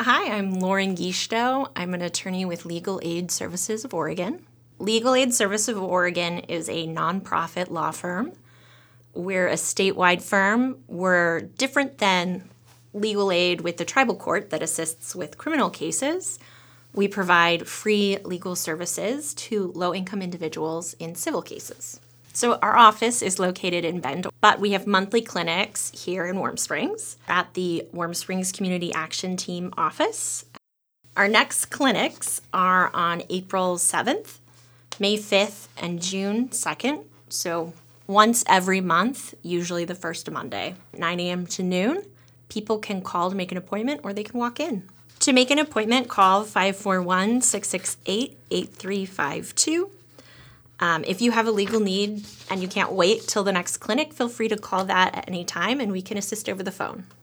Hi, I'm Lauren Gieshto. I'm an attorney with Legal Aid Services of Oregon. Legal Aid Services of Oregon is a nonprofit law firm. We're a statewide firm. We're different than legal aid with the tribal court that assists with criminal cases. We provide free legal services to low-income individuals in civil cases. So our office is located in Bend, but we have monthly clinics here in Warm Springs at the Warm Springs Community Action Team office. Our next clinics are on April 7th, May 5th, and June 2nd. So once every month, usually the first Monday, 9 a.m. to noon. People can call to make an appointment or they can walk in. To make an appointment, call 541-668-8352. If you have a legal need and you can't wait till the next clinic, feel free to call that at any time and we can assist over the phone.